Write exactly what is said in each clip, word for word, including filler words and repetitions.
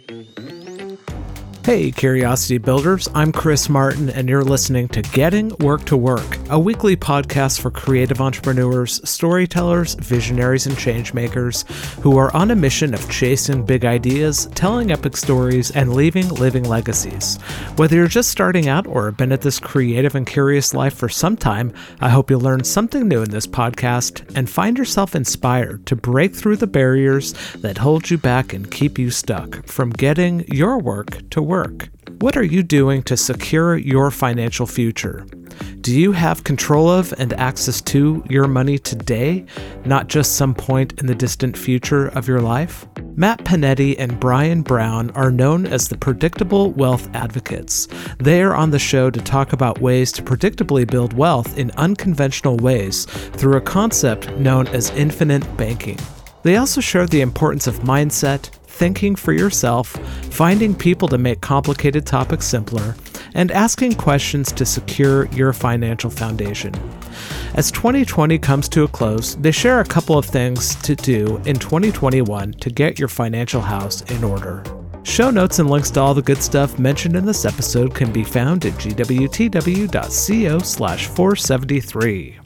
Hey, Curiosity Builders, I'm Chris Martin, and you're listening to Getting Work to Work, a weekly podcast for creative entrepreneurs, storytellers, visionaries, and changemakers who are on a mission of chasing big ideas, telling epic stories, and leaving living legacies. Whether you're just starting out or have been at this creative and curious life for some time, I hope you'll learn something new in this podcast and find yourself inspired to break through the barriers that hold you back and keep you stuck from getting your work to work. Work. What are you doing to secure your financial future? Do you have control of and access to your money today, not just some point in the distant future of your life? Matt Panetti and Brian Brown are known as the Predictable Wealth Advocates. They are on the show to talk about ways to predictably build wealth in unconventional ways through a concept known as infinite banking. They also share the importance of mindset, thinking for yourself, finding people to make complicated topics simpler, and asking questions to secure your financial foundation. As twenty twenty comes to a close, they share a couple of things to do in twenty twenty-one to get your financial house in order. Show notes and links to all the good stuff mentioned in this episode can be found at gwtw.co slash 473.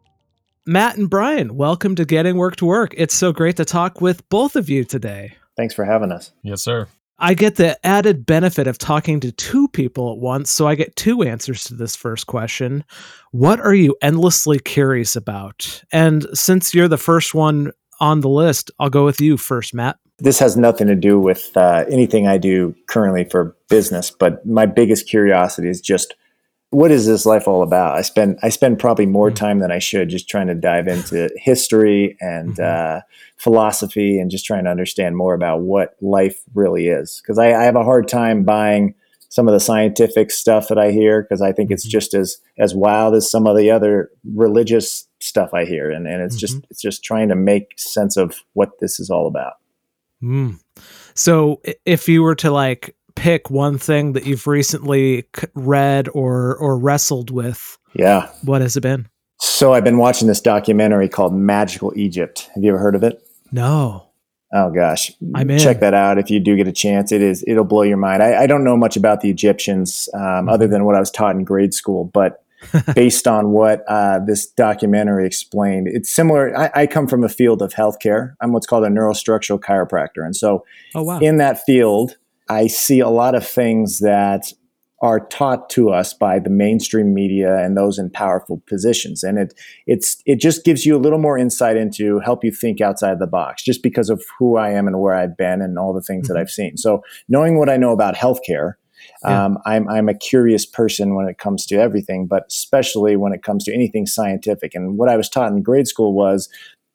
Matt and Brian, welcome to Getting Work to Work. It's so great to talk with both of you today. Thanks for having us. Yes, sir. I get the added benefit of talking to two people at once, so I get two answers to this first question. What are you endlessly curious about? And since you're the first one on the list, I'll go with you first, Matt. This has nothing to do with uh, anything I do currently for business, but my biggest curiosity is just, what is this life all about? I spend I spend probably more mm-hmm. time than I should just trying to dive into history and mm-hmm. uh, philosophy and just trying to understand more about what life really is. Because I, I have a hard time buying some of the scientific stuff that I hear, because I think it's just as as wild as some of the other religious stuff I hear, and and it's mm-hmm. just it's just trying to make sense of what this is all about. Mm. So if you were to like pick one thing that you've recently read or or wrestled with, yeah, what has it been? So I've been watching this documentary called Magical Egypt. Have you ever heard of it? No. Oh gosh, I'm in. Check that out if you do get a chance. It is it'll blow your mind. I, I don't know much about the Egyptians um, mm-hmm. other than what I was taught in grade school, but based on what uh, this documentary explained, it's similar. I, I come from a field of healthcare. I'm what's called a neurostructural chiropractor, and so oh, wow. in that field, I see a lot of things that are taught to us by the mainstream media and those in powerful positions. And it it's it just gives you a little more insight into help you think outside the box, just because of who I am and where I've been and all the things mm-hmm. that I've seen. So knowing what I know about healthcare, yeah. um, I'm I'm a curious person when it comes to everything, but especially when it comes to anything scientific. And what I was taught in grade school was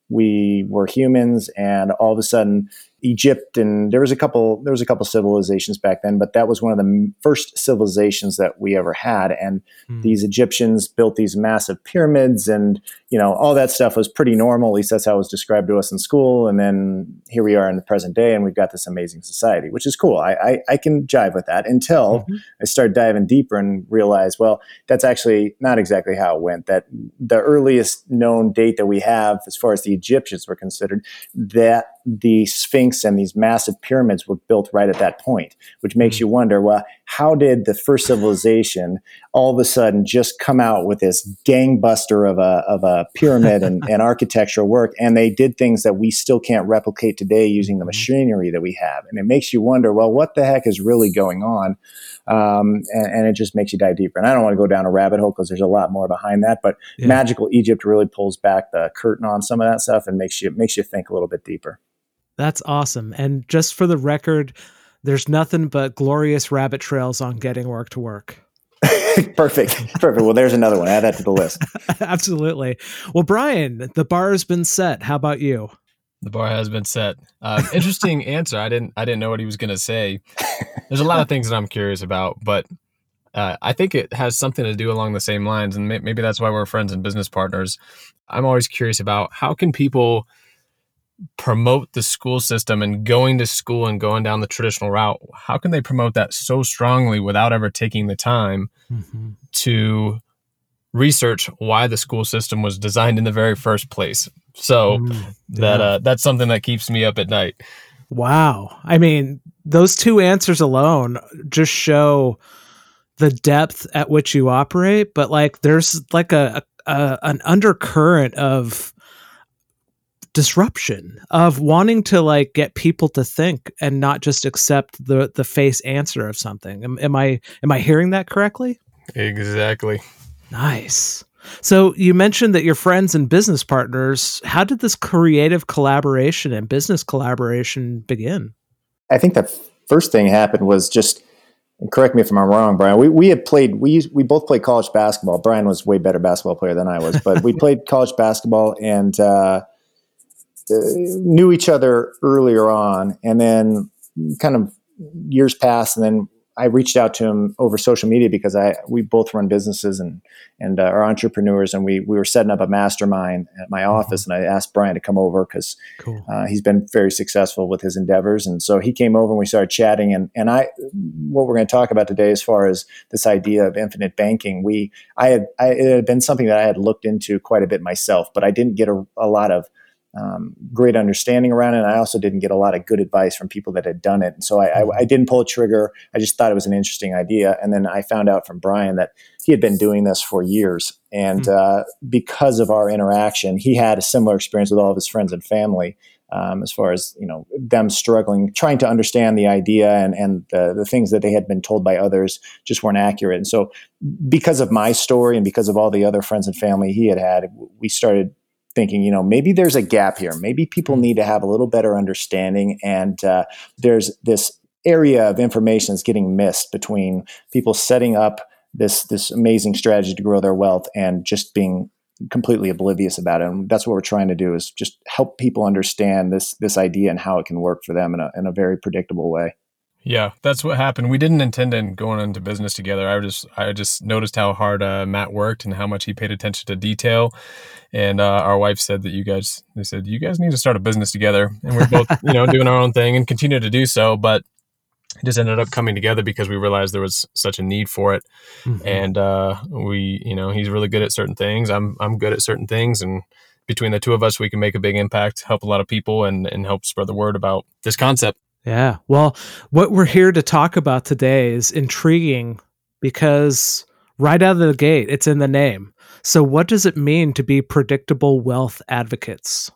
we were humans, and all of a sudden Egypt, and there was a couple there was a couple civilizations back then, but that was one of the first civilizations that we ever had. And mm. these Egyptians built these massive pyramids, and you know all that stuff was pretty normal. At least that's how it was described to us in school. And then here we are in the present day, and we've got this amazing society, which is cool. I I, I can jive with that until mm-hmm. I start diving deeper and realize, well, that's actually not exactly how it went. That the earliest known date that we have, as far as the Egyptians were considered, that the Sphinx and these massive pyramids were built right at that point, which makes mm-hmm. you wonder, well, how did the first civilization all of a sudden just come out with this gangbuster of a of a pyramid and, and architectural work? And they did things that we still can't replicate today using the machinery that we have. And it makes you wonder, well, what the heck is really going on? Um, and, and it just makes you dive deeper. And I don't want to go down a rabbit hole because there's a lot more behind that, but yeah. Magical Egypt really pulls back the curtain on some of that stuff and makes you makes you think a little bit deeper. That's awesome. And just for the record, there's nothing but glorious rabbit trails on Getting Work to Work. Perfect. Perfect. Well, there's another one. Add that to the list. Absolutely. Well, Brian, the bar has been set. How about you? The bar has been set. Uh, interesting answer. I didn't. I didn't know what he was going to say. There's a lot of things that I'm curious about, but uh, I think it has something to do along the same lines, and may- maybe that's why we're friends and business partners. I'm always curious about how can people promote the school system and going to school and going down the traditional route. How can they promote that so strongly without ever taking the time mm-hmm. to research why the school system was designed in the very first place? So mm, that uh, that's something that keeps me up at night. Wow. I mean, those two answers alone just show the depth at which you operate, but like there's like a, a an undercurrent of disruption, of wanting to like get people to think and not just accept the the face answer of something. Am, am I am I hearing that correctly? Exactly. Nice. So you mentioned that your friends and business partners, how did this creative collaboration and business collaboration begin? I think the first thing happened was just, and correct me if I'm wrong, Brian, we, we had played, we used, we both played college basketball. Brian was way better basketball player than I was, but we played college basketball and uh, uh, knew each other earlier on. And then kind of years passed, and then I reached out to him over social media because I we both run businesses and and uh, are entrepreneurs, and we we were setting up a mastermind at my office, and I asked Brian to come over because cool. uh, he's been very successful with his endeavors, and so he came over and we started chatting. And and I what we're going to talk about today, as far as this idea of infinite banking, we I had I, it had been something that I had looked into quite a bit myself, but I didn't get a, a lot of Um, great understanding around it. And I also didn't get a lot of good advice from people that had done it. And so I, I, I didn't pull a trigger. I just thought it was an interesting idea. And then I found out from Brian that he had been doing this for years. And mm. uh, because of our interaction, he had a similar experience with all of his friends and family, um, as far as, you know, them struggling, trying to understand the idea, and, and the, the things that they had been told by others just weren't accurate. And so because of my story and because of all the other friends and family he had had, we started thinking, you know, maybe there's a gap here. Maybe people need to have a little better understanding. And uh, there's this area of information that's getting missed between people setting up this this amazing strategy to grow their wealth and just being completely oblivious about it. And that's what we're trying to do, is just help people understand this this idea and how it can work for them in a in a very predictable way. Yeah, that's what happened. We didn't intend on going into business together. I just I just noticed how hard uh, Matt worked and how much he paid attention to detail. And uh, our wife said that you guys, they said, you guys need to start a business together. And we're both, you know, doing our own thing and continue to do so. But it just ended up coming together because we realized there was such a need for it. Mm-hmm. And uh, we, you know, he's really good at certain things. I'm I'm good at certain things. And between the two of us, we can make a big impact, help a lot of people, and and help spread the word about this concept. Yeah. Well, what we're here to talk about today is intriguing because right out of the gate, it's in the name. So what does it mean to be predictable wealth advocates?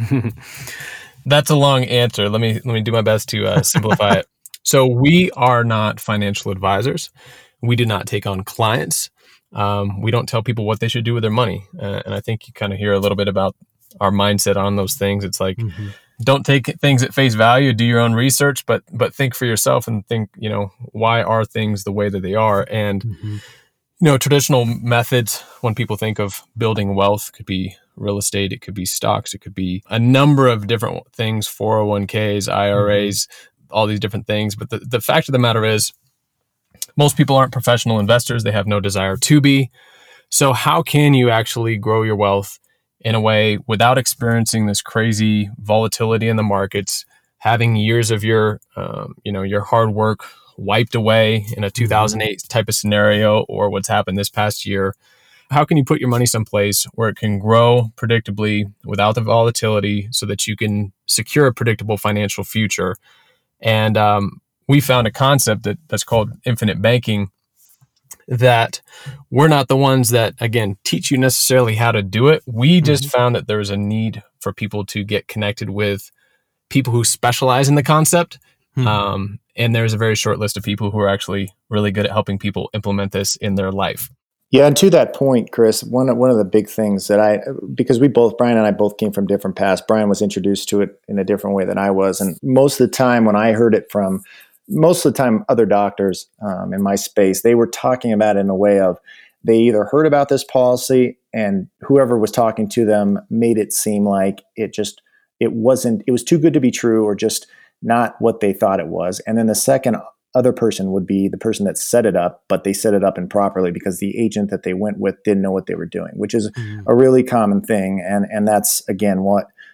That's a long answer. Let me let me do my best to uh, simplify it. So we are not financial advisors. We do not take on clients. Um, we don't tell people what they should do with their money. Uh, and I think you kind of hear a little bit about our mindset on those things. It's like, mm-hmm. don't take things at face value, do your own research, but but think for yourself and think, you know, why are things the way that they are? And, mm-hmm. you know, traditional methods, when people think of building wealth, could be real estate, it could be stocks, it could be a number of different things, four oh one k's, I R As, mm-hmm. all these different things. But the, the fact of the matter is, most people aren't professional investors. They have no desire to be. So how can you actually grow your wealth in a way without experiencing this crazy volatility in the markets, having years of your, um, you know, your hard work wiped away in a two thousand eight type of scenario, or what's happened this past year? How can you put your money someplace where it can grow predictably without the volatility so that you can secure a predictable financial future? And um, we found a concept that that's called infinite banking, that we're not the ones that, again, teach you necessarily how to do it. We just mm-hmm. found that there was a need for people to get connected with people who specialize in the concept. Mm-hmm. Um, and there's a very short list of people who are actually really good at helping people implement this in their life. Yeah, and to that point, Chris, one of, one of the big things that I, because we both, Brian and I both came from different paths. Brian was introduced to it in a different way than I was. And most of the time when I heard it from most of the time, other doctors um, in my space, they were talking about it in a way of they either heard about this policy and whoever was talking to them made it seem like it just, it wasn't, it was too good to be true, or just not what they thought it was. And then the second other person would be the person that set it up, but they set it up improperly because the agent that they went with didn't know what they were doing, which is mm-hmm. a really common thing. And, and that's, again, what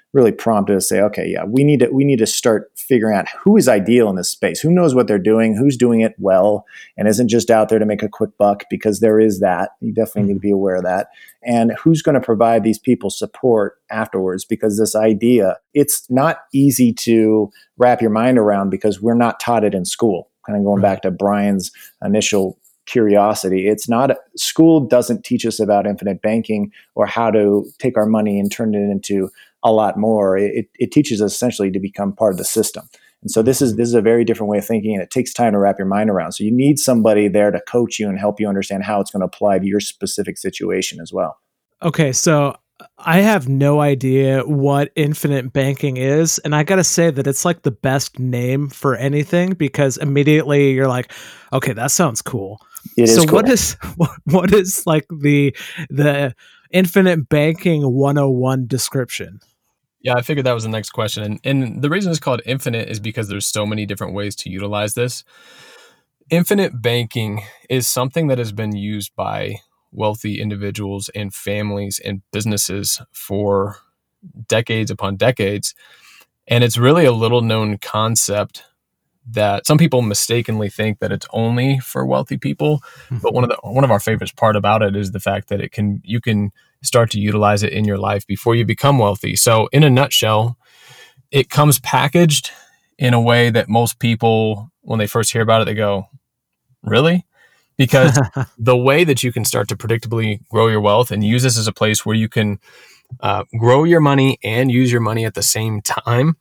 really prompted us to say, okay, yeah, we need to we need to start figuring out who is ideal in this space, who knows what they're doing, who's doing it well, and isn't just out there to make a quick buck, because there is that. You definitely need to be aware of that. And who's going to provide these people support afterwards, because this idea, it's not easy to wrap your mind around because we're not taught it in school. Kind of going Right. back to Brian's initial curiosity. It's not, school doesn't teach us about infinite banking or how to take our money and turn it into a lot more. It, it teaches us essentially to become part of the system. And so this is this is a very different way of thinking, and it takes time to wrap your mind around. So you need somebody there to coach you and help you understand how it's going to apply to your specific situation as well. Okay, so I have no idea what infinite banking is, and I got to say that it's like the best name for anything, because immediately you're like, okay, that sounds cool. It is so cool. what is what is like the the infinite banking one oh one description? Yeah, I figured that was the next question. And, and the reason it's called infinite is because there's so many different ways to utilize this. Infinite banking is something that has been used by wealthy individuals and families and businesses for decades upon decades. And it's really a little known concept that some people mistakenly think that it's only for wealthy people. But one of the one of our favorite part about it is the fact that it can you can start to utilize it in your life before you become wealthy. So in a nutshell, it comes packaged in a way that most people, when they first hear about it, they go, really? Because the way that you can start to predictably grow your wealth and use this as a place where you can uh, grow your money and use your money at the same time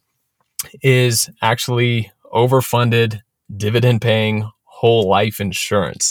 is actually overfunded, dividend-paying whole life insurance.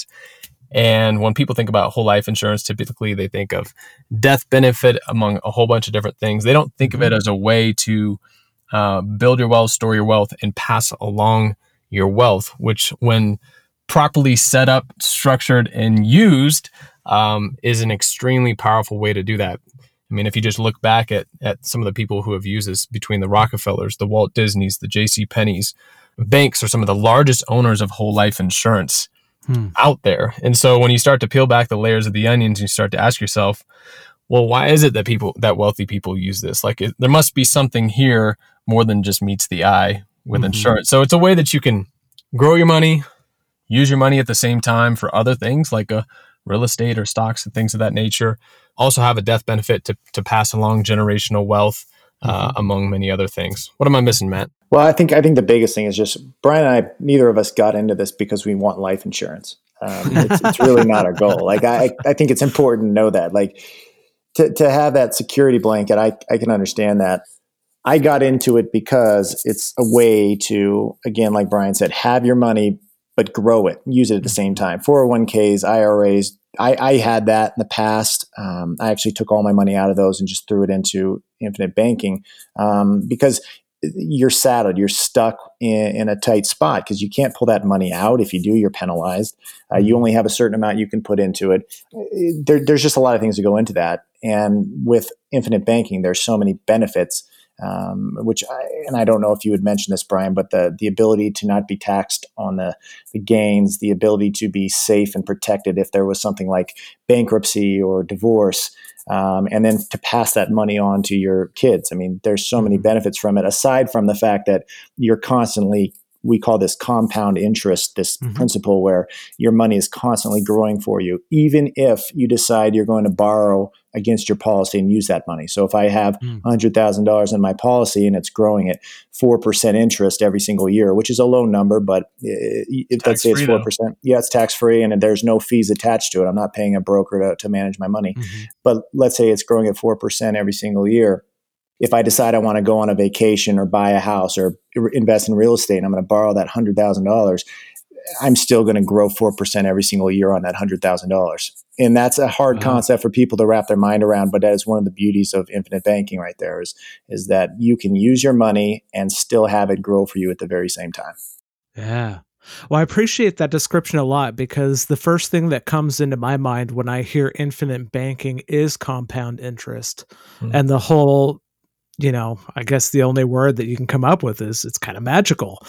And when people think about whole life insurance, typically they think of death benefit among a whole bunch of different things. They don't think of it as a way to uh, build your wealth, store your wealth, and pass along your wealth, which when properly set up, structured, and used um, is an extremely powerful way to do that. I mean, if you just look back at, at some of the people who have used this, between the Rockefellers, the Walt Disneys, the J C Penney's, banks are some of the largest owners of whole life insurance Hmm. out there. And so when you start to peel back the layers of the onions, you start to ask yourself, well, why is it that people, that wealthy people use this? Like, it, there must be something here more than just meets the eye with mm-hmm. insurance. So it's a way that you can grow your money, use your money at the same time for other things like a real estate or stocks and things of that nature. Also have a death benefit to, to pass along generational wealth, uh, mm-hmm. among many other things. What am I missing, Matt? Well, I think I think the biggest thing is just Brian and I, neither of us got into this because we want life insurance. Um, it's, it's really not our goal. Like I, I think it's important to know that. Like to to have that security blanket, I I can understand that. I got into it because it's a way to, again, like Brian said, have your money but grow it, use it at the same time. four oh one k's, I R As. I, I had that in the past. Um, I actually took all my money out of those and just threw it into infinite banking um, because you're saddled, you're stuck in, in a tight spot because you can't pull that money out. If you do, you're penalized. Uh, you only have a certain amount you can put into it. There, there's just a lot of things that go into that. And with infinite banking, there's so many benefits, um, which, I, and I don't know if you would mention this, Brian, but the the ability to not be taxed on the, the gains, the ability to be safe and protected if there was something like bankruptcy or divorce. Um, and then to pass that money on to your kids. I mean, there's so many benefits from it, aside from the fact that you're constantly, we call this compound interest, this mm-hmm. principle where your money is constantly growing for you, even if you decide you're going to borrow against your policy and use that money. So if I have mm. one hundred thousand dollars in my policy and it's growing at four percent interest every single year, which is a low number, but it, it, let's say it's four percent. Though. Yeah, it's tax-free and there's no fees attached to it. I'm not paying a broker to, to manage my money. Mm-hmm. But let's say it's growing at four percent every single year. If I decide I want to go on a vacation or buy a house or invest in real estate and I'm going to borrow that one hundred thousand dollars, I'm still going to grow four percent every single year on that one hundred thousand dollars. And that's a hard uh-huh. concept for people to wrap their mind around, but that is one of the beauties of infinite banking right there is, is that you can use your money and still have it grow for you at the very same time. Yeah. Well, I appreciate that description a lot because the first thing that comes into my mind when I hear infinite banking is compound interest mm-hmm. and the whole, you know, I guess the only word that you can come up with is it's kind of magical.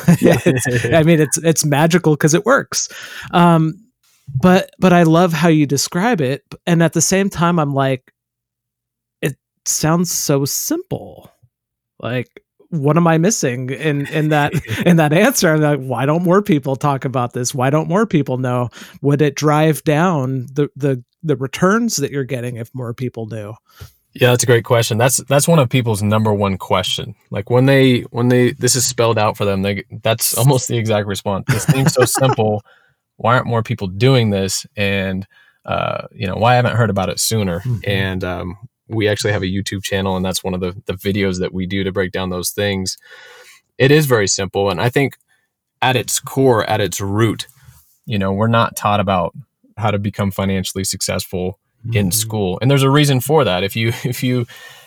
it's, I mean, it's it's magical because it works. Um, but but I love how you describe it, and at the same time, I'm like, it sounds so simple. Like, what am I missing in, in that, in that answer? I'm like, why don't more people talk about this? Why don't more people know? Would it drive down the, the, the returns that you're getting if more people knew? Yeah, that's a great question. That's that's one of people's number one question. Like when they when they this is spelled out for them, they that's almost the exact response. This seems so simple. Why aren't more people doing this? And uh, you know, why haven't I heard about it sooner? Mm-hmm. And um, we actually have a YouTube channel, and that's one of the the videos that we do to break down those things. It is very simple, and I think at its core, at its root, you know, we're not taught about how to become financially successful in school. And there's a reason for that. If you, if you,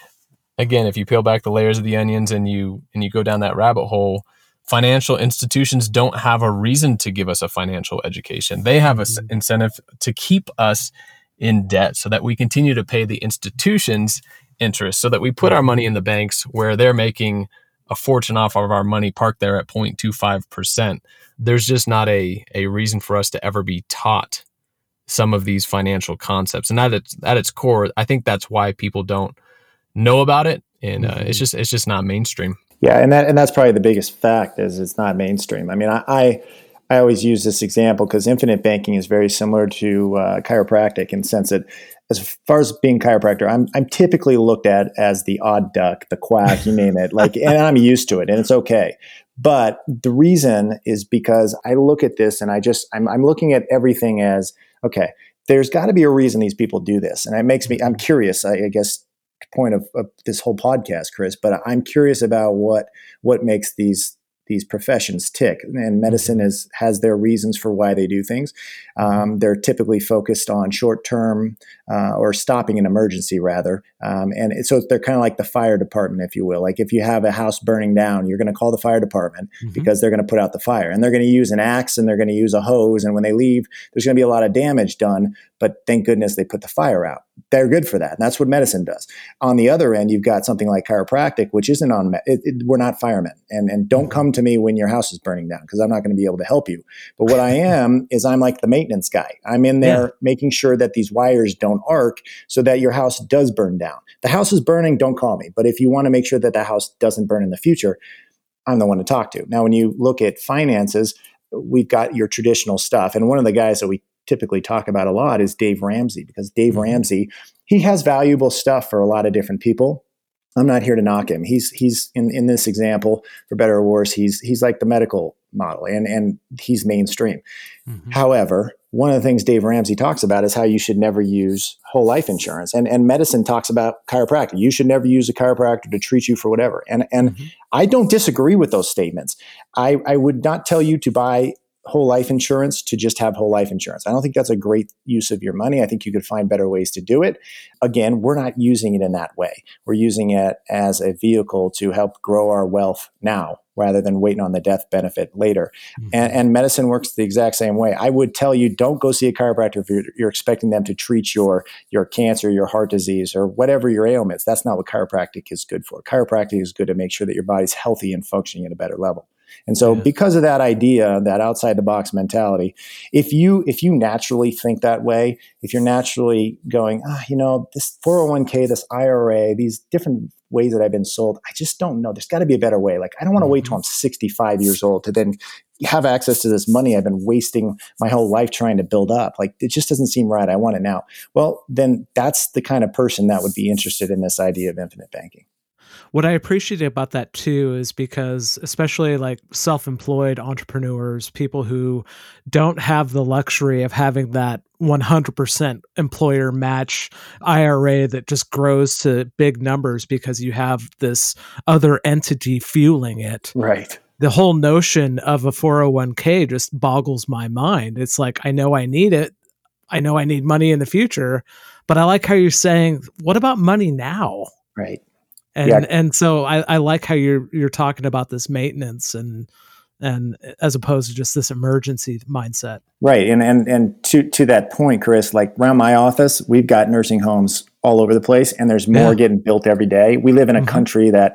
again, if you peel back the layers of the onions and you, and you go down that rabbit hole, financial institutions don't have a reason to give us a financial education. They have an mm-hmm. incentive to keep us in debt so that we continue to pay the institution's interest, so that we put our money in the banks where they're making a fortune off of our money parked there at zero point two five percent. There's just not a, a reason for us to ever be taught some of these financial concepts. And at its, at its core, I think that's why people don't know about it. And uh, mm-hmm. it's just, it's just not mainstream. Yeah. And that, and that's probably the biggest fact is it's not mainstream. I mean, I, I, I always use this example because infinite banking is very similar to uh, chiropractic in the sense that as far as being chiropractor, I'm, I'm typically looked at as the odd duck, the quack, you name it, like, and I'm used to it and it's okay. But the reason is because I look at this and I just, I'm, I'm looking at everything as, okay, there's got to be a reason these people do this. And it makes me, I'm curious, I, I guess, point of, of this whole podcast, Chris, but I'm curious about what, what makes these, these professions tick. And medicine is, has their reasons for why they do things. Um, they're typically focused on short-term uh, or stopping an emergency rather. Um, and it, so they're kind of like the fire department, if you will. Like if you have a house burning down, you're going to call the fire department mm-hmm. because they're going to put out the fire, and they're going to use an axe and they're going to use a hose. And when they leave, there's going to be a lot of damage done, but thank goodness they put the fire out. They're good for that. And that's what medicine does. On the other end, you've got something like chiropractic, which isn't on, it, it, we're not firemen. And, and don't come to me when your house is burning down because I'm not going to be able to help you. But what I am is I'm like the maintenance guy. I'm in there yeah. making sure that these wires don't arc so that your house does burn down. The house is burning, don't call me. But if you want to make sure that the house doesn't burn in the future, I'm the one to talk to. Now, when you look at finances, we've got your traditional stuff. And one of the guys that we typically talk about a lot is Dave Ramsey, because Dave mm-hmm. Ramsey, he has valuable stuff for a lot of different people. I'm not here to knock him. He's he's in, in this example, for better or worse, he's he's like the medical model and, and he's mainstream. Mm-hmm. However, one of the things Dave Ramsey talks about is how you should never use whole life insurance. And, and medicine talks about chiropractic. You should never use a chiropractor to treat you for whatever. And and mm-hmm. I don't disagree with those statements. I, I would not tell you to buy whole life insurance to just have whole life insurance. I don't think that's a great use of your money. I think you could find better ways to do it. Again, we're not using it in that way. We're using it as a vehicle to help grow our wealth now rather than waiting on the death benefit later. Mm-hmm. And, and medicine works the exact same way. I would tell you, don't go see a chiropractor if you're, you're expecting them to treat your, your cancer, your heart disease, or whatever your ailments. That's not what chiropractic is good for. Chiropractic is good to make sure that your body's healthy and functioning at a better level. And so yeah. because of that idea, that outside the box mentality, if you if you naturally think that way, if you're naturally going, ah, you know, this four oh one k, this I R A, these different ways that I've been sold, I just don't know. There's got to be a better way. Like, I don't want to mm-hmm. wait till I'm sixty-five years old to then have access to this money I've been wasting my whole life trying to build up. Like, it just doesn't seem right. I want it now. Well, then that's the kind of person that would be interested in this idea of infinite banking. What I appreciate about that too is because especially like self-employed entrepreneurs, people who don't have the luxury of having that one hundred percent employer match I R A that just grows to big numbers because you have this other entity fueling it. Right. The whole notion of a four oh one k just boggles my mind. It's like, I know I need it. I know I need money in the future, but I like how you're saying, what about money now? Right. And yeah. and so I, I like how you're you're talking about this maintenance and and as opposed to just this emergency mindset. Right. And and and to to that point, Chris, like around my office, we've got nursing homes all over the place, and there's more yeah. getting built every day. We live in a mm-hmm. country that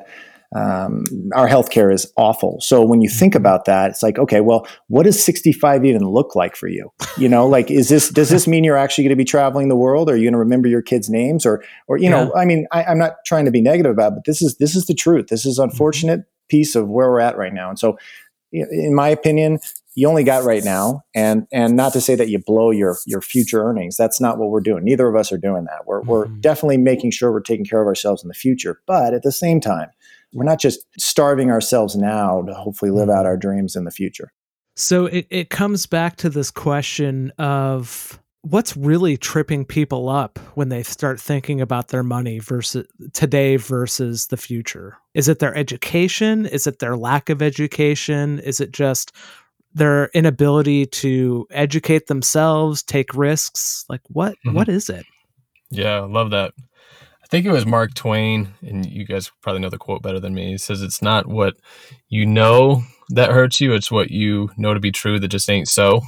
um, our healthcare is awful. So when you think about that, it's like, okay, well, what does sixty-five even look like for you? You know, like, is this, does this mean you're actually going to be traveling the world? Are you going to remember your kids' names? Or, or, you know, yeah. I mean, I, I'm not trying to be negative about it, but this is, this is the truth. This is unfortunate mm-hmm. piece of where we're at right now. And so in my opinion, you only got right now, and and not to say that you blow your your future earnings. That's not what we're doing. Neither of us are doing that. We're mm-hmm. we're definitely making sure we're taking care of ourselves in the future. But at the same time, we're not just starving ourselves now to hopefully live mm-hmm. out our dreams in the future. So it, it comes back to this question of what's really tripping people up when they start thinking about their money versus today versus the future. Is it their education? Is it their lack of education? Is it just their inability to educate themselves, take risks? Like what, mm-hmm. what is it? Yeah, I love that. I think it was Mark Twain, and you guys probably know the quote better than me. He says, it's not what you know that hurts you, it's what you know to be true that just ain't so.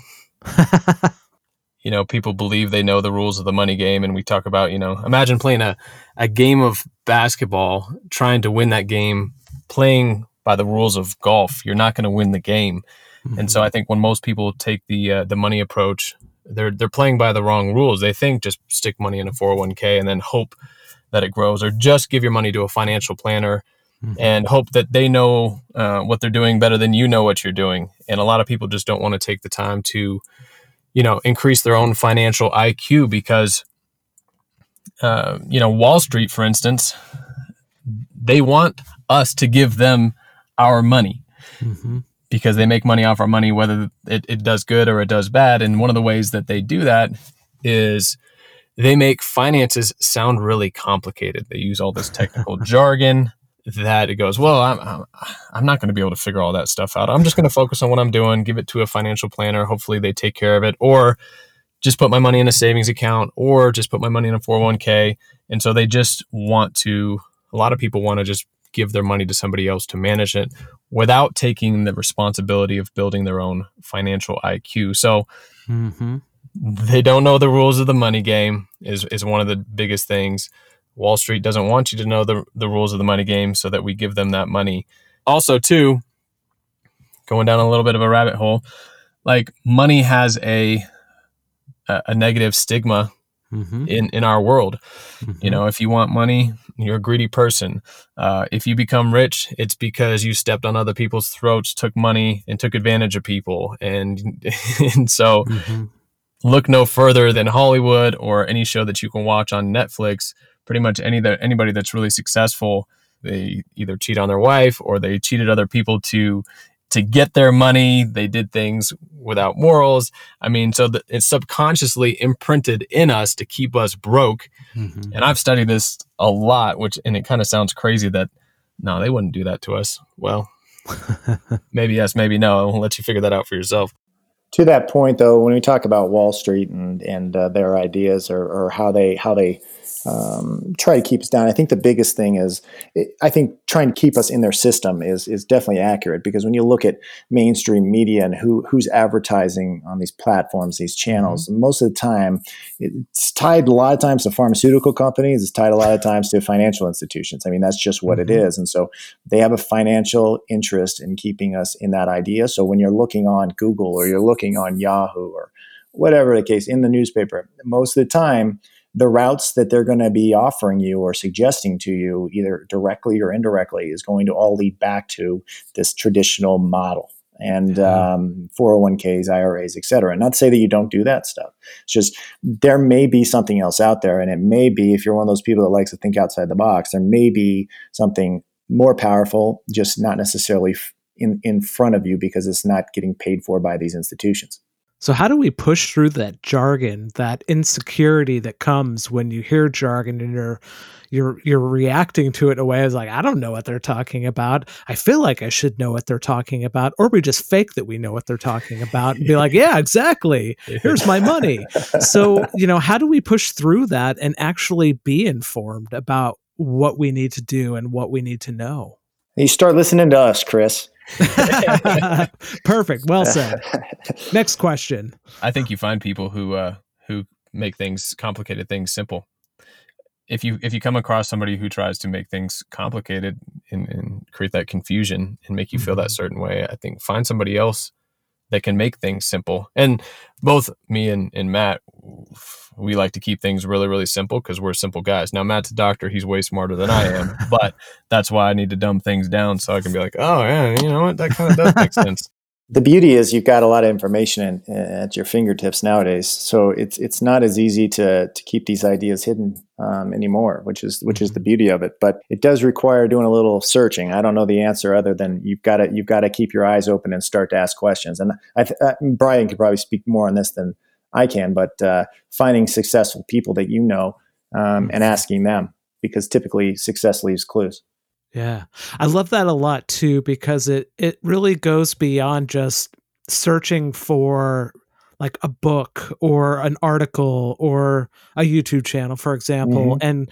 You know, people believe they know the rules of the money game, and we talk about, you know, imagine playing a, a game of basketball, trying to win that game, playing by the rules of golf. You're not going to win the game. Mm-hmm. And so I think when most people take the uh, the money approach, they're they're playing by the wrong rules. They think just stick money in a four oh one k and then hope that it grows, or just give your money to a financial planner mm-hmm. and hope that they know uh, what they're doing better than you know what you're doing. And a lot of people just don't want to take the time to, you know, increase their own financial I Q because, uh, you know, Wall Street, for instance, they want us to give them our money. Mm-hmm. Because they make money off our money, whether it, it does good or it does bad. And one of the ways that they do that is they make finances sound really complicated. They use all this technical jargon that it goes, well, I'm, I'm, I'm not going to be able to figure all that stuff out. I'm just going to focus on what I'm doing, give it to a financial planner. Hopefully they take care of it, or just put my money in a savings account, or just put my money in a four oh one k. And so they just want to, a lot of people want to just give their money to somebody else to manage it without taking the responsibility of building their own financial I Q. So mm-hmm. they don't know the rules of the money game is, is one of the biggest things. Wall Street doesn't want you to know the, the rules of the money game so that we give them that money. Also, too, going down a little bit of a rabbit hole, like money has a a, a negative stigma Mm-hmm. in, in our world. Mm-hmm. You know, if you want money, you're a greedy person. Uh, if you become rich, it's because you stepped on other people's throats, took money, and took advantage of people. And, and so mm-hmm. look no further than Hollywood or any show that you can watch on Netflix. Pretty much any that anybody that's really successful, they either cheat on their wife or they cheated other people to to get their money. They did things without morals. I mean, so the, it's subconsciously imprinted in us to keep us broke. Mm-hmm. And I've studied this a lot, which, and it kind of sounds crazy that, no, they wouldn't do that to us. Well, maybe yes, maybe no. I'll let you figure that out for yourself. To that point, though, when we talk about Wall Street and and uh, their ideas or, or how they how they um, try to keep us down, I think the biggest thing is, I think trying to keep us in their system is is definitely accurate, because when you look at mainstream media and who who's advertising on these platforms, these channels, mm-hmm. most of the time it's tied a lot of times to pharmaceutical companies. It's tied a lot of times to financial institutions. I mean, that's just what mm-hmm. it is. And so they have a financial interest in keeping us in that idea. So when you're looking on Google or you're looking on Yahoo or whatever the case, in the newspaper, most of the time, the routes that they're going to be offering you or suggesting to you, either directly or indirectly, is going to all lead back to this traditional model and um, four oh one k's, I R As, et cetera. Not to say that you don't do that stuff. It's just there may be something else out there, and it may be, if you're one of those people that likes to think outside the box, there may be something more powerful, just not necessarily in, in front of you, because it's not getting paid for by these institutions. So how do we push through that jargon, that insecurity that comes when you hear jargon and you're you're you're reacting to it in a way as like, I don't know what they're talking about. I feel like I should know what they're talking about. Or we just fake that we know what they're talking about and be like, yeah, exactly. Here's my money. So, you know, how do we push through that and actually be informed about what we need to do and what we need to know? You start listening to us, Chris. Perfect. Well said. Next question. I think you find people who uh, who make things, complicated things, simple. if you if you come across somebody who tries to make things complicated and, and create that confusion and make you feel that certain way, I think find somebody else that can make things simple. And both me and, and Matt, we like to keep things really, really simple because we're simple guys. Now, Matt's a doctor. He's way smarter than I am, but that's why I need to dumb things down so I can be like, oh, yeah, you know what? That kind of does make sense. The beauty is you've got a lot of information in, at your fingertips nowadays, so it's it's not as easy to to keep these ideas hidden um, anymore, which is which is the beauty of it. But it does require doing a little searching. I don't know the answer other than you've got to you've got to keep your eyes open and start to ask questions. And I th- uh, Brian could probably speak more on this than I can, but uh, finding successful people that you know um, and asking them, because typically success leaves clues. Yeah. I love that a lot too, because it, it really goes beyond just searching for like a book or an article or a YouTube channel, for example, mm-hmm. and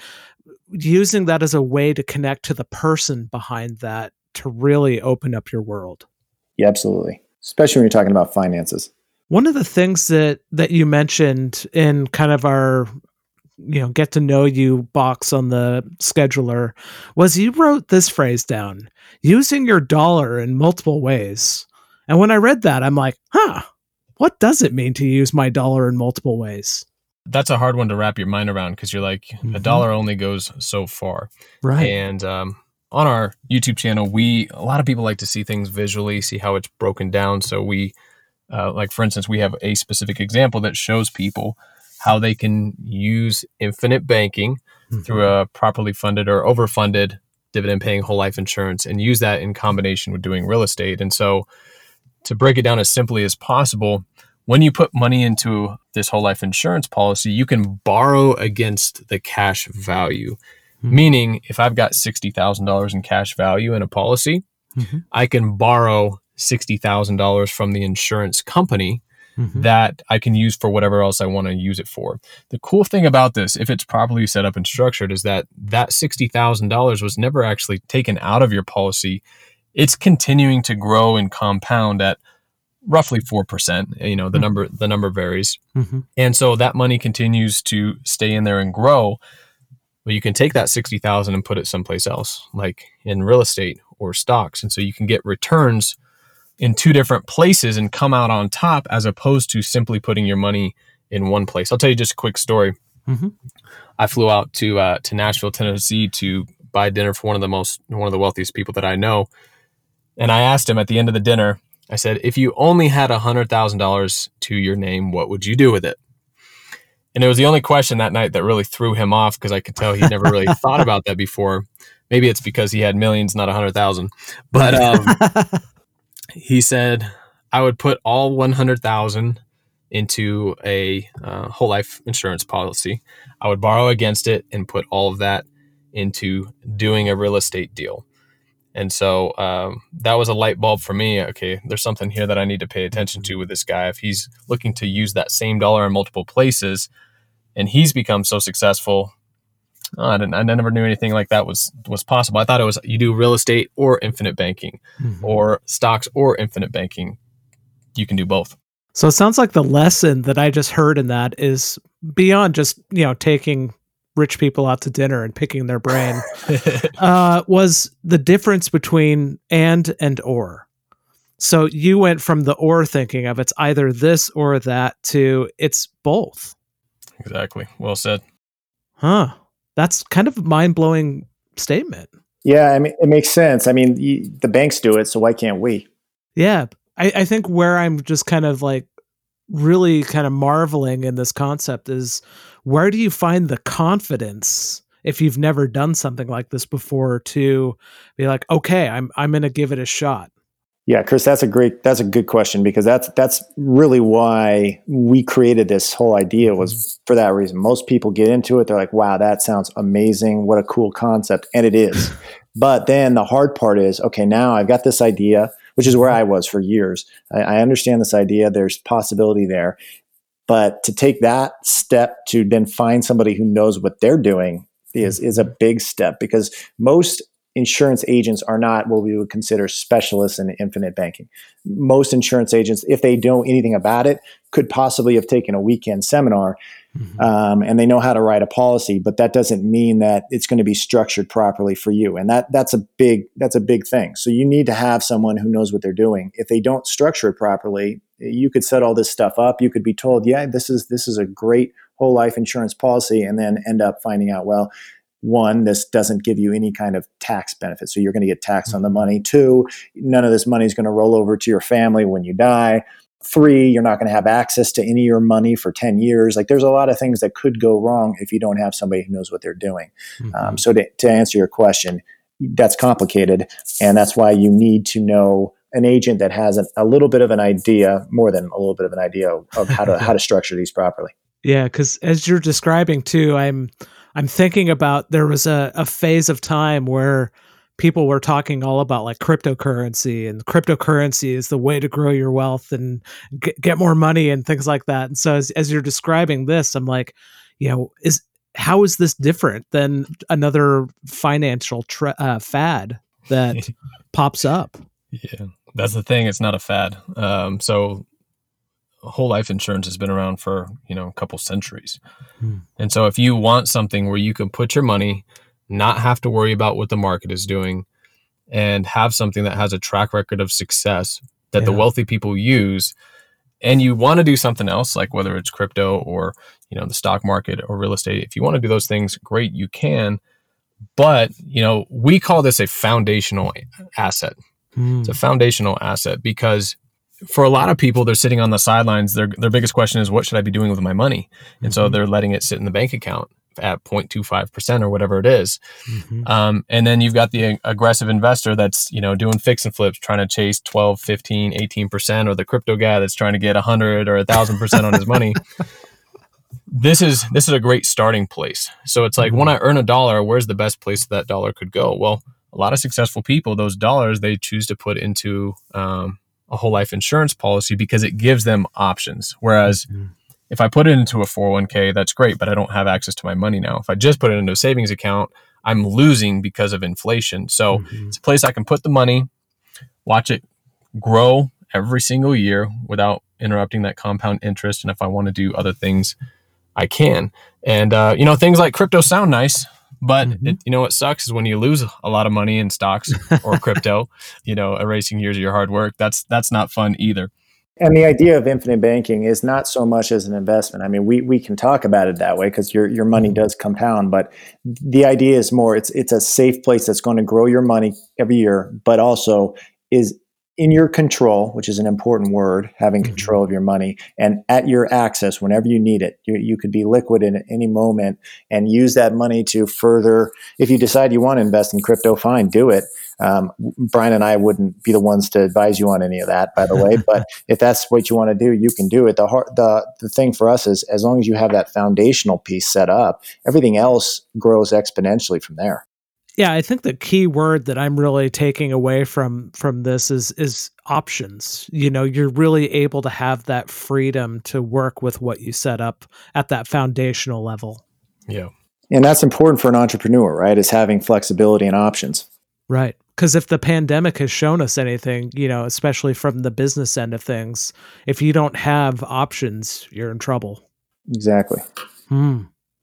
using that as a way to connect to the person behind that to really open up your world. Yeah, absolutely. Especially when you're talking about finances. One of the things that, that you mentioned in kind of our you know, get to know you box on the scheduler was you wrote this phrase down, using your dollar in multiple ways. And when I read that, I'm like, huh, what does it mean to use my dollar in multiple ways? That's a hard one to wrap your mind around because you're like, mm-hmm. a dollar only goes so far. Right. And um, on our YouTube channel, we, a lot of people like to see things visually, see how it's broken down. So we, uh, like for instance, we have a specific example that shows people how they can use infinite banking mm-hmm. through a properly funded or overfunded dividend paying whole life insurance and use that in combination with doing real estate. And so to break it down as simply as possible, when you put money into this whole life insurance policy, you can borrow against the cash value. Mm-hmm. Meaning if I've got sixty thousand dollars in cash value in a policy, mm-hmm. I can borrow sixty thousand dollars from the insurance company Mm-hmm. that I can use for whatever else I want to use it for. The cool thing about this, if it's properly set up and structured, is that that sixty thousand dollars was never actually taken out of your policy. It's continuing to grow and compound at roughly four percent. You know, the mm-hmm. number the number varies. Mm-hmm. And so that money continues to stay in there and grow. But you can take that sixty thousand dollars and put it someplace else, like in real estate or stocks. And so you can get returns in two different places and come out on top, as opposed to simply putting your money in one place. I'll tell you just a quick story. Mm-hmm. I flew out to uh, to Nashville, Tennessee to buy dinner for one of the most one of the wealthiest people that I know. And I asked him at the end of the dinner, I said, if you only had one hundred thousand dollars to your name, what would you do with it? And it was the only question that night that really threw him off because I could tell he'd never really thought about that before. Maybe it's because he had millions, not one hundred thousand. But um he said, I would put all one hundred thousand dollars into a uh, whole life insurance policy. I would borrow against it and put all of that into doing a real estate deal. And so um, that was a light bulb for me. Okay, there's something here that I need to pay attention to with this guy. If he's looking to use that same dollar in multiple places and he's become so successful, Oh, I, didn't, I never knew anything like that was was possible. I thought it was you do real estate or infinite banking mm-hmm. or stocks or infinite banking. You can do both. So it sounds like the lesson that I just heard in that is beyond just, you know, taking rich people out to dinner and picking their brain uh, was the difference between and and or. So you went from the or thinking of it's either this or that to it's both. Exactly. Well said. Huh. That's kind of a mind-blowing statement. Yeah, I mean, it makes sense. I mean, you, the banks do it, so why can't we? Yeah, I, I think where I'm just kind of like really kind of marveling in this concept is where do you find the confidence if you've never done something like this before to be like, okay, I'm I'm going to give it a shot? Yeah, Chris, that's a great, that's a good question because that's that's really why we created this whole idea was for that reason. Most people get into it, they're like, wow, that sounds amazing. What a cool concept. And it is. But then the hard part is, okay, now I've got this idea, which is where I was for years. I, I understand this idea. There's possibility there. But to take that step to then find somebody who knows what they're doing is, is a big step because most insurance agents are not what we would consider specialists in infinite banking. Most insurance agents, if they know anything about it, could possibly have taken a weekend seminar, mm-hmm. um, and they know how to write a policy, but that doesn't mean that it's going to be structured properly for you. And that that's a big that's a big thing. So you need to have someone who knows what they're doing. If they don't structure it properly, you could set all this stuff up. You could be told, yeah, this is this is a great whole life insurance policy, and then end up finding out, well, one, this doesn't give you any kind of tax benefit. So you're going to get taxed on the money. Two, none of this money is going to roll over to your family when you die. Three, you're not going to have access to any of your money for ten years. Like there's a lot of things that could go wrong if you don't have somebody who knows what they're doing. Mm-hmm. Um, so to, to answer your question, that's complicated. And that's why you need to know an agent that has an, a little bit of an idea, more than a little bit of an idea of, of how to how to structure these properly. Yeah, because as you're describing too, I'm I'm thinking about there was a, a phase of time where people were talking all about like cryptocurrency, and cryptocurrency is the way to grow your wealth and get, get more money and things like that. And so as, as you're describing this, I'm like, you know, is how is this different than another financial tra- uh, fad that pops up? Yeah, that's the thing. It's not a fad. Um, so whole life insurance has been around for, you know, a couple centuries. Hmm. And so if you want something where you can put your money, not have to worry about what the market is doing, and have something that has a track record of success that yeah. the wealthy people use, and you want to do something else, like whether it's crypto or, you know, the stock market or real estate, if you want to do those things, great, you can. But, you know, we call this a foundational asset. Hmm. It's a foundational asset because for a lot of people, they're sitting on the sidelines. Their their biggest question is, what should I be doing with my money? And mm-hmm. so they're letting it sit in the bank account at zero point two five percent or whatever it is. Mm-hmm. Um, and then you've got the aggressive investor that's, you know, doing fix and flips, trying to chase twelve, fifteen, eighteen percent, or the crypto guy that's trying to get one hundred or one thousand percent on his money. This is this is a great starting place. So it's like, mm-hmm. when I earn a dollar, where's the best place that dollar could go? Well, a lot of successful people, those dollars, they choose to put into um, a whole life insurance policy because it gives them options. Whereas mm-hmm. if I put it into a four oh one k, that's great, but I don't have access to my money now. If I just put it into a savings account, I'm losing because of inflation. So mm-hmm. it's a place I can put the money, watch it grow every single year without interrupting that compound interest. And if I want to do other things, I can. And, uh, you know, things like crypto sound nice, but mm-hmm. it, you know, what sucks is when you lose a lot of money in stocks or crypto, you know, erasing years of your hard work. That's, that's not fun either. And the idea of infinite banking is not so much as an investment. I mean, we we can talk about it that way because your your money does compound, but the idea is more it's it's a safe place that's going to grow your money every year, but also is in your control, which is an important word, having mm-hmm. control of your money, and at your access whenever you need it. You, you could be liquid in at any moment and use that money to further. If you decide you want to invest in crypto, fine, do it. Um, Brian and I wouldn't be the ones to advise you on any of that, by the way. But if that's what you want to do, you can do it. The hard, the the thing for us is, as long as you have that foundational piece set up, everything else grows exponentially from there. Yeah, I think the key word that I'm really taking away from from this is is options. You know, you're really able to have that freedom to work with what you set up at that foundational level. Yeah. And that's important for an entrepreneur, right? Is having flexibility and options. Right. Because if the pandemic has shown us anything, you know, especially from the business end of things, if you don't have options, you're in trouble. Exactly. Hmm.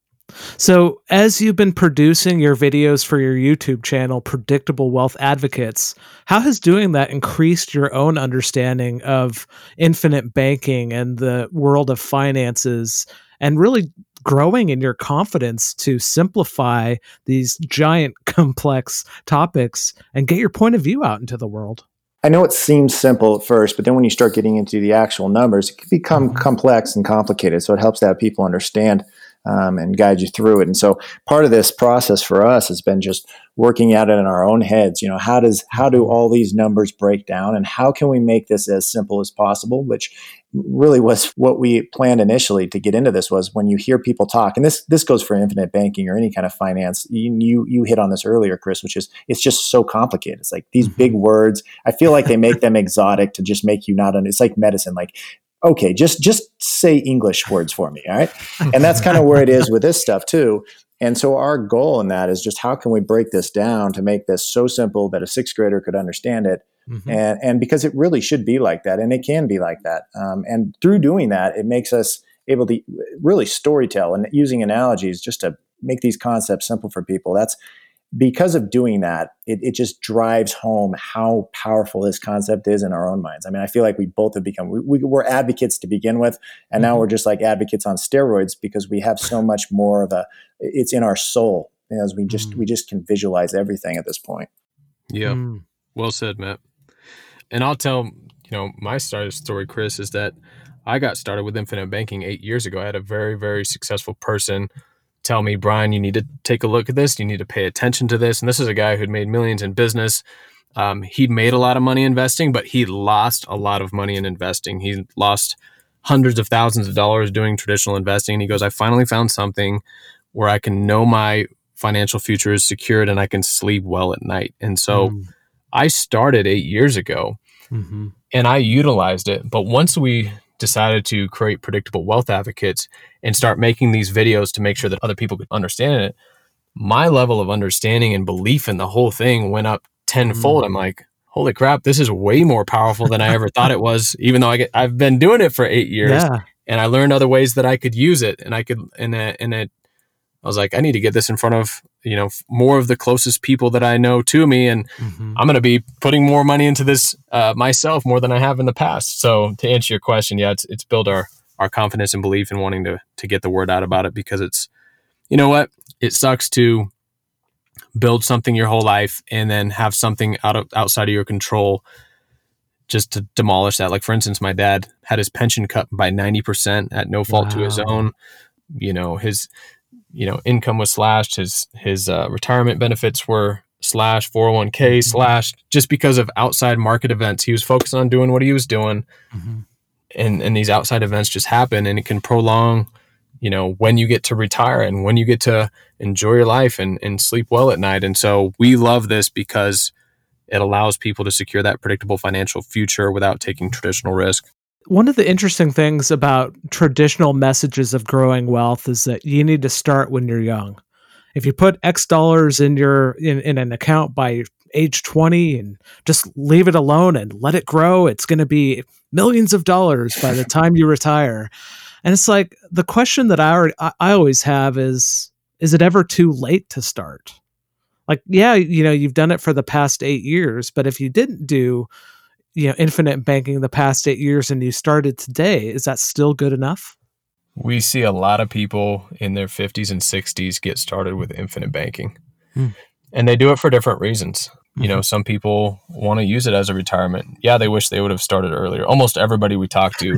So as you've been producing your videos for your YouTube channel, Predictable Wealth Advocates, how has doing that increased your own understanding of infinite banking and the world of finances, and really growing in your confidence to simplify these giant complex topics and get your point of view out into the world? I know it seems simple at first, but then when you start getting into the actual numbers, it can become mm-hmm. complex and complicated. So it helps to have people understand um, and guide you through it. And so part of this process for us has been just working at it in our own heads. You know, how does how do all these numbers break down, and how can we make this as simple as possible? Which really was what we planned initially to get into this. Was when you hear people talk, and this this goes for infinite banking or any kind of finance. You you, you hit on this earlier, Chris, which is it's just so complicated. It's like these big words. I feel like they make them exotic to just make you not. Un- it's like medicine. Like, Okay, just just say English words for me, all right? And that's kind of where it is with this stuff too. And so our goal in that is just how can we break this down to make this so simple that a sixth grader could understand it. Mm-hmm. And, and because it really should be like that, and it can be like that. Um, and through doing that, it makes us able to really storytell and using analogies just to make these concepts simple for people. That's because of doing that, it, it just drives home how powerful this concept is in our own minds. I mean, I feel like we both have become, we, we were advocates to begin with, and now mm-hmm. we're just like advocates on steroids because we have so much more of a, it's in our soul, as we just, mm. we just can visualize everything at this point. Yeah. Mm. Well said, Matt. And I'll tell, you know, my start story, Chris, is that I got started with infinite banking eight years ago. I had a very, very successful person tell me, Brian, you need to take a look at this. You need to pay attention to this. And this is a guy who'd made millions in business. Um, he'd made a lot of money investing, but he lost a lot of money in investing. He lost hundreds of thousands of dollars doing traditional investing. And he goes, I finally found something where I can know my financial future is secured and I can sleep well at night. And so mm. I started eight years ago mm-hmm. and I utilized it. But once we decided to create Predictable Wealth Advocates and start making these videos to make sure that other people could understand it, my level of understanding and belief in the whole thing went up tenfold. Mm. I'm like, holy crap, this is way more powerful than I ever thought it was, even though I get, I've been doing it for eight years yeah. and I learned other ways that I could use it. And I could, and it, and it, I was like, I need to get this in front of, you know, more of the closest people that I know to me. And mm-hmm. I'm going to be putting more money into this uh, myself more than I have in the past. So to answer your question, yeah, it's it's built our, our confidence and belief in wanting to to get the word out about it, because it's, you know what, it sucks to build something your whole life and then have something out of outside of your control just to demolish that. Like, for instance, my dad had his pension cut by ninety percent at no fault wow. to his own. You know, his you know, income was slashed, his his uh, retirement benefits were slashed, four oh one k mm-hmm. slashed, just because of outside market events. He was focused on doing what he was doing, mm-hmm. and and these outside events just happen, and it can prolong, you know, when you get to retire and when you get to enjoy your life and, and sleep well at night. And so we love this because it allows people to secure that predictable financial future without taking traditional risk. One of the interesting things about traditional messages of growing wealth is that you need to start when you're young. If you put X dollars in your in, in an account by age twenty and just leave it alone and let it grow, it's going to be millions of dollars by the time you retire. And it's like, the question that I already, I always have is, is it ever too late to start? Like, yeah, you know, you've done it for the past eight years, but if you didn't do you know, infinite banking the past eight years and you started today, is that still good enough? We see a lot of people in their fifties and sixties get started with infinite banking. Hmm. And they do it for different reasons. Mm-hmm. You know, some people want to use it as a retirement. Yeah, they wish they would have started earlier. Almost everybody we talk to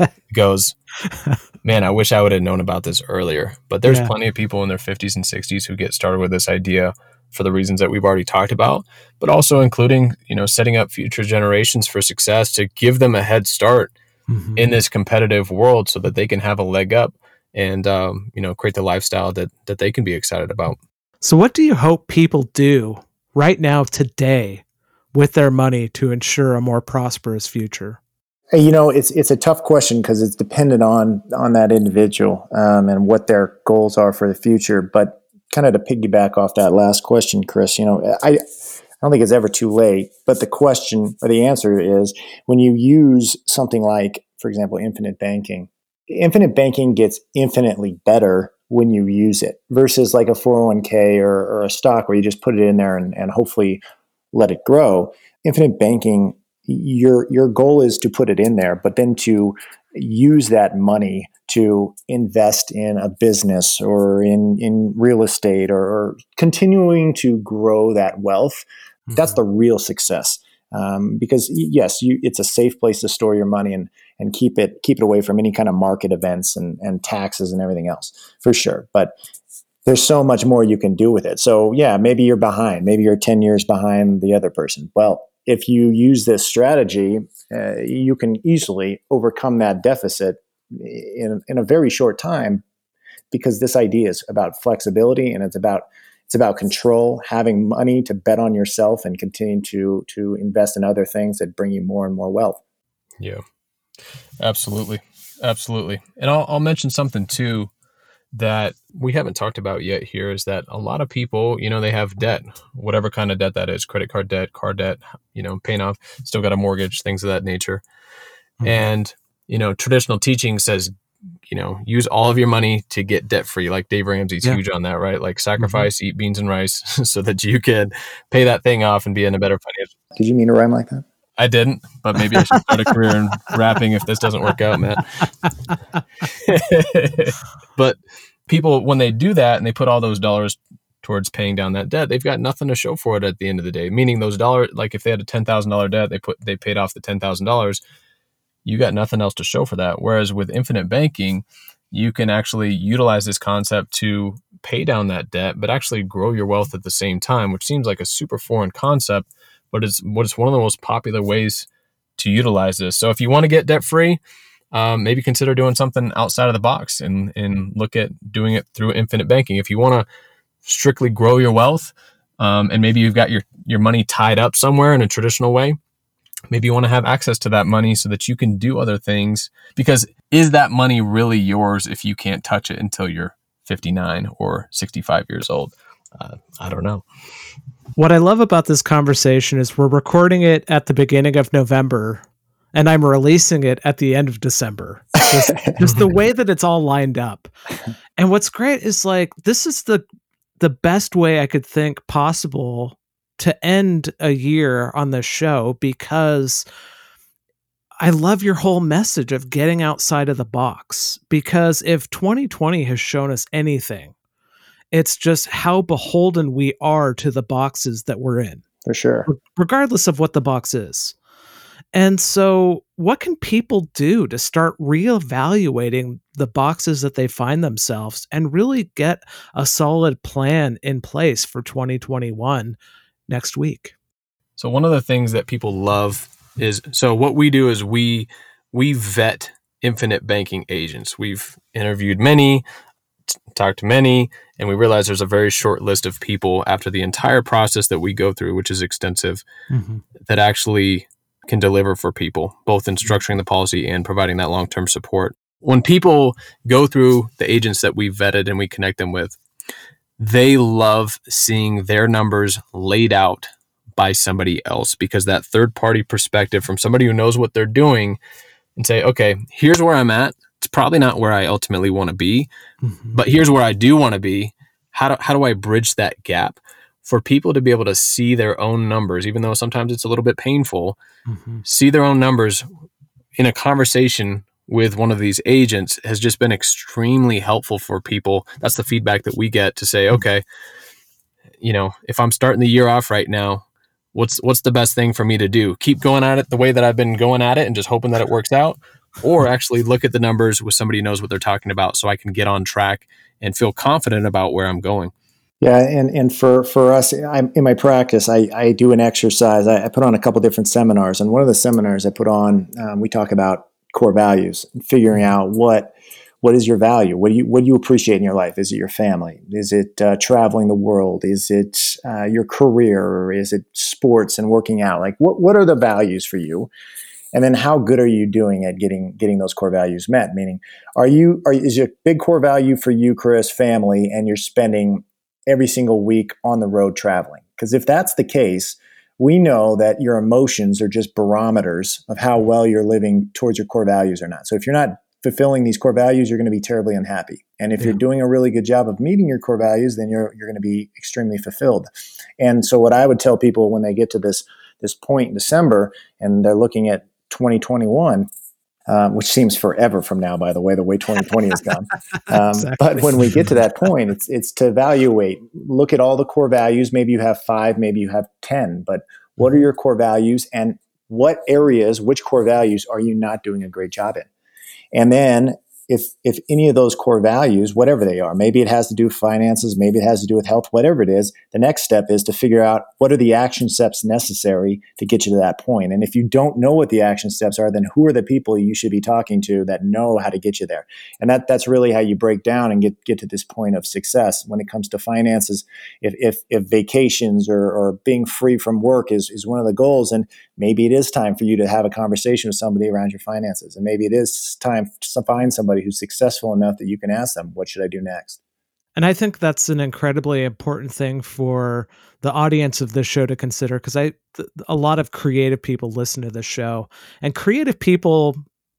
goes, man, I wish I would have known about this earlier. But there's yeah. plenty of people in their fifties and sixties who get started with this idea for the reasons that we've already talked about, but also including, you know, setting up future generations for success to give them a head start mm-hmm. in this competitive world so that they can have a leg up and, um, you know, create the lifestyle that, that they can be excited about. So what do you hope people do right now, today, with their money to ensure a more prosperous future? You know, it's it's a tough question because it's dependent on on that individual um, and what their goals are for the future. But kind of to piggyback off that last question, Chris, you know, I, I don't think it's ever too late, but the question or the answer is when you use something like, for example, infinite banking, infinite banking gets infinitely better when you use it versus like a four oh one k or, or a stock where you just put it in there and, and hopefully let it grow. Infinite banking, your your goal is to put it in there, but then to use that money to invest in a business or in, in real estate or, or continuing to grow that wealth. Mm-hmm. That's the real success. Um, because yes, you, it's a safe place to store your money and, and keep it, keep it away from any kind of market events and, and taxes and everything else for sure. But there's so much more you can do with it. So yeah, maybe you're behind, maybe you're ten years behind the other person. Well, if you use this strategy, uh, you can easily overcome that deficit in in a very short time, because this idea is about flexibility and it's about it's about control, having money to bet on yourself and continue to to invest in other things that bring you more and more wealth. Yeah. Absolutely. Absolutely. And I'll, I'll mention something too that we haven't talked about yet here is that a lot of people, you know, they have debt, whatever kind of debt that is, credit card debt, car debt, you know, paying off, still got a mortgage, things of that nature. Mm-hmm. And, you know, traditional teaching says, you know, use all of your money to get debt free. Like Dave Ramsey's yeah. huge on that, right? Like sacrifice, mm-hmm. eat beans and rice so that you can pay that thing off and be in a better financial. Did you mean to rhyme like that? I didn't, but maybe I should start a career in rapping if this doesn't work out, Matt. But people, when they do that and they put all those dollars towards paying down that debt, they've got nothing to show for it at the end of the day. Meaning those dollars, like if they had a ten thousand dollars debt, they put they paid off the ten thousand dollars. You got nothing else to show for that. Whereas with infinite banking, you can actually utilize this concept to pay down that debt, but actually grow your wealth at the same time, which seems like a super foreign concept. But it's what it's one of the most popular ways to utilize this. So if you want to get debt free, um, maybe consider doing something outside of the box and and look at doing it through infinite banking. If you want to strictly grow your wealth, um, and maybe you've got your your money tied up somewhere in a traditional way, maybe you want to have access to that money so that you can do other things. Because is that money really yours if you can't touch it until you're fifty-nine or sixty-five years old? Uh, I don't know. What I love about this conversation is we're recording it at the beginning of November and I'm releasing it at the end of December. Just, just the way that it's all lined up. And what's great is like, this is the the best way I could think possible to end a year on this show, because I love your whole message of getting outside of the box. Because if twenty twenty has shown us anything, it's just how beholden we are to the boxes that we're in. For sure. Regardless of what the box is. And so what can people do to start reevaluating the boxes that they find themselves and really get a solid plan in place for twenty twenty-one next week? So one of the things that people love is, so what we do is we we vet infinite banking agents. We've interviewed many, talked to many, and we realize there's a very short list of people after the entire process that we go through, which is extensive, mm-hmm. that actually can deliver for people, both in structuring the policy and providing that long-term support. When people go through the agents that we vetted and we connect them with, they love seeing their numbers laid out by somebody else, because that third-party perspective from somebody who knows what they're doing and say, okay, here's where I'm at. It's probably not where I ultimately want to be, mm-hmm. but here's where I do want to be. How do, how do I bridge that gap for people to be able to see their own numbers, even though sometimes it's a little bit painful, mm-hmm. see their own numbers in a conversation with one of these agents has just been extremely helpful for people. That's the feedback that we get to say, okay, you know, if I'm starting the year off right now, what's what's the best thing for me to do? Keep going at it the way that I've been going at it and just hoping that it works out? Or actually look at the numbers with somebody who knows what they're talking about so I can get on track and feel confident about where I'm going. Yeah, and, and for, for us, I'm, in my practice, I, I do an exercise. I, I put on a couple different seminars. And one of the seminars I put on, um, we talk about core values, figuring out what what is your value? What do you what do you appreciate in your life? Is it your family? Is it uh, traveling the world? Is it uh, your career? Or is it sports and working out? Like, what what are the values for you? And then how good are you doing at getting getting those core values met? Meaning, are you are is your big core value for you, Chris, family, and you're spending every single week on the road traveling? Because if that's the case, we know that your emotions are just barometers of how well you're living towards your core values or not. So if you're not fulfilling these core values, you're going to be terribly unhappy. And if yeah. you're doing a really good job of meeting your core values, then you're you're going to be extremely fulfilled. And so what I would tell people when they get to this this point in December and they're looking at twenty twenty-one, um, which seems forever from now, by the way, the way twenty twenty has gone. Um, exactly. But when we get to that point, it's it's to evaluate, look at all the core values. Maybe you have five, maybe you have ten, but what are your core values and what areas, which core values are you not doing a great job in? And then if if any of those core values, whatever they are, maybe it has to do with finances, maybe it has to do with health, whatever it is, the next step is to figure out what are the action steps necessary to get you to that point. And if you don't know what the action steps are, then who are the people you should be talking to that know how to get you there? And that that's really how you break down and get get to this point of success when it comes to finances. If if, if vacations or, or being free from work is, is one of the goals, and maybe it is time for you to have a conversation with somebody around your finances. And maybe it is time to find somebody who's successful enough that you can ask them, what should I do next? And I think that's an incredibly important thing for the audience of this show to consider, because I th- a lot of creative people listen to this show, and creative people,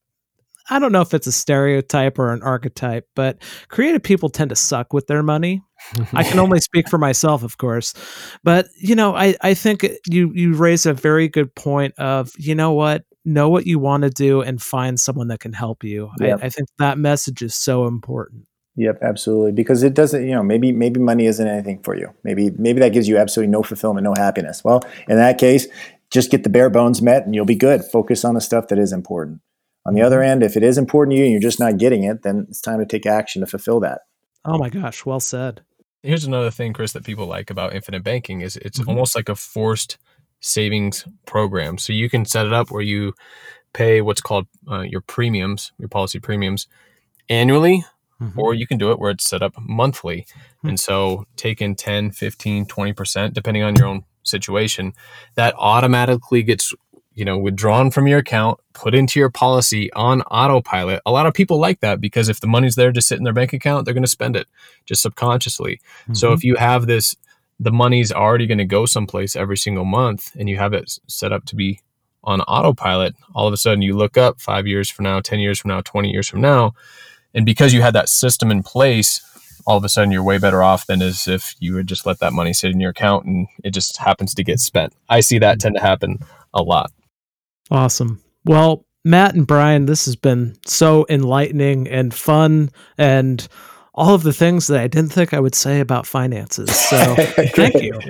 I don't know if it's a stereotype or an archetype, but creative people tend to suck with their money. I can only speak for myself, of course. But, you know, I, I think you, you raise a very good point of, you know what, know what you want to do and find someone that can help you. Yep. I, I think that message is so important. Yep, absolutely. Because it doesn't, you know, maybe maybe money isn't anything for you. Maybe maybe that gives you absolutely no fulfillment, no happiness. Well, in that case, just get the bare bones met and you'll be good. Focus on the stuff that is important. On the other end, if it is important to you and you're just not getting it, then it's time to take action to fulfill that. Oh my gosh, well said. Here's another thing, Chris, that people like about infinite banking is it's mm-hmm. almost like a forced savings program. So you can set it up where you pay what's called uh, your premiums, your policy premiums annually, mm-hmm. or you can do it where it's set up monthly. Mm-hmm. And so take in ten, fifteen, twenty percent, depending on your own situation, that automatically gets, you know, withdrawn from your account, put into your policy on autopilot. A lot of people like that because if the money's there to sit in their bank account, they're going to spend it just subconsciously. Mm-hmm. So if you have this, the money's already going to go someplace every single month and you have it set up to be on autopilot, all of a sudden you look up five years from now, ten years from now, twenty years from now, and because you had that system in place, all of a sudden you're way better off than as if you would just let that money sit in your account and it just happens to get spent. I see that tend to happen a lot. Awesome. Well, Matt and Brian, this has been so enlightening and fun and all of the things that I didn't think I would say about finances. So thank you.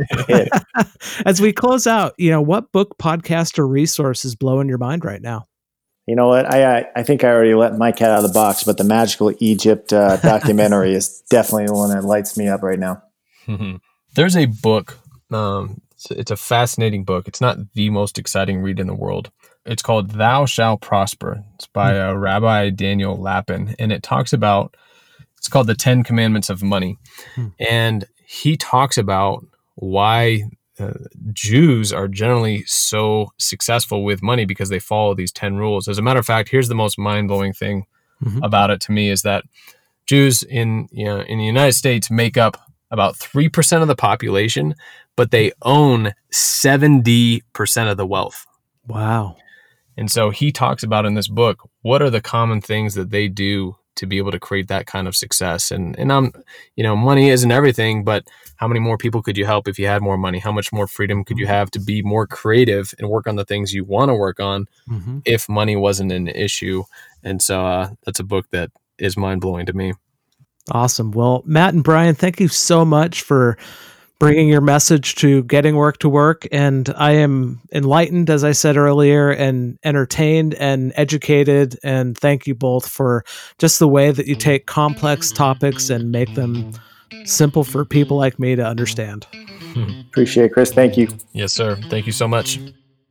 As we close out, you know, what book, podcast, or resource is blowing your mind right now? You know what? I I think I already let my cat out of the box, but the Magical Egypt uh, documentary is definitely the one that lights me up right now. Mm-hmm. There's a book. Um, it's, it's a fascinating book. It's not the most exciting read in the world. It's called Thou Shalt Prosper. It's by uh, Rabbi Daniel Lapin, and it talks about, it's called the Ten Commandments of Money. Hmm. And he talks about why uh, Jews are generally so successful with money because they follow these ten rules. As a matter of fact, here's the most mind-blowing thing mm-hmm. about it to me is that Jews in, you know, in the United States make up about three percent of the population, but they own seventy percent of the wealth. Wow. And so he talks about in this book, what are the common things that they do to be able to create that kind of success? And, and I'm, you know, money isn't everything, but how many more people could you help if you had more money? How much more freedom could you have to be more creative and work on the things you want to work on mm-hmm. if money wasn't an issue? And so uh, that's a book that is mind-blowing to me. Awesome. Well, Matt and Brian, thank you so much for bringing your message to Getting Work to Work. And I am enlightened, as I said earlier, and entertained and educated. And thank you both for just the way that you take complex topics and make them simple for people like me to understand. Appreciate it, Chris. Thank you. Yes, sir. Thank you so much.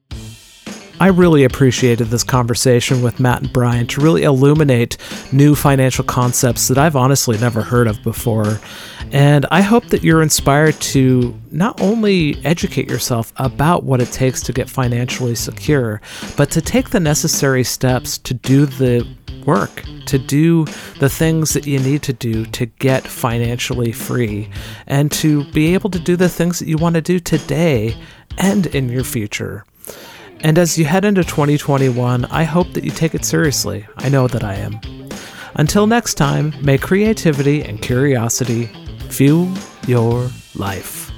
I really appreciated this conversation with Matt and Brian to really illuminate new financial concepts that I've honestly never heard of before. And I hope that you're inspired to not only educate yourself about what it takes to get financially secure, but to take the necessary steps to do the work, to do the things that you need to do to get financially free, and to be able to do the things that you want to do today and in your future. And as you head into twenty twenty-one, I hope that you take it seriously. I know that I am. Until next time, may creativity and curiosity fuel your life.